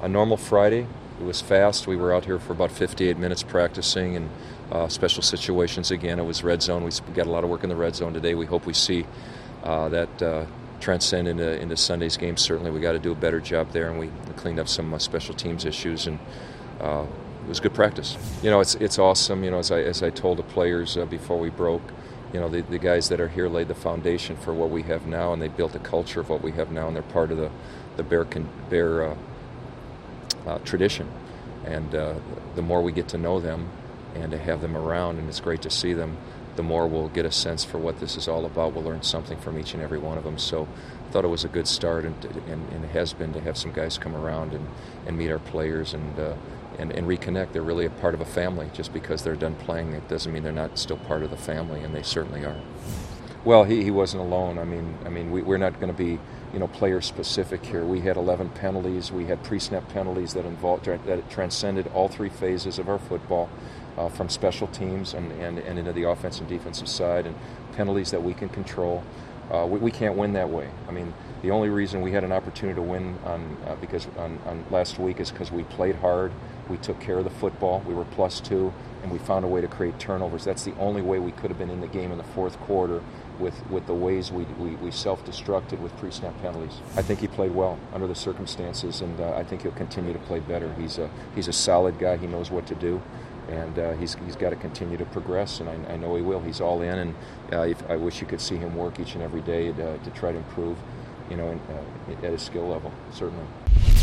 a normal Friday. It was fast. We were out here for about 58 minutes practicing and special situations again. It was red zone. We got a lot of work in the red zone today. We hope we see that transcend into Sunday's game. Certainly we got to do a better job there, and we cleaned up some special teams issues, and it was good practice. You know, it's awesome. You know, as I told the players before we broke, you know, the guys that are here laid the foundation for what we have now, and they built a culture of what we have now, and they're part of the Bear tradition. And the more we get to know them and to have them around, and it's great to see them, the more we'll get a sense for what this is all about. We'll learn something from each and every one of them. So I thought it was a good start, and it has been, to have some guys come around and meet our players and reconnect. They're really a part of a family. Just because they're done playing, it doesn't mean they're not still part of the family, and they certainly are. Well, he wasn't alone. I mean, we're not going to be, you know, player specific here. We had 11 penalties. We had pre-snap penalties that transcended all three phases of our football, from special teams and into the offensive and defensive side, and penalties that we can control. We can't win that way. I mean, the only reason we had an opportunity to win on last week is because we played hard. We took care of the football. We were +2, and we found a way to create turnovers. That's the only way we could have been in the game in the fourth quarter, with the ways we self-destructed with pre-snap penalties. I think he played well under the circumstances, and I think he'll continue to play better. He's a solid guy. He knows what to do, and he's got to continue to progress, and I know he will. He's all in, and I wish you could see him work each and every day to try to improve, you know, at his skill level, certainly.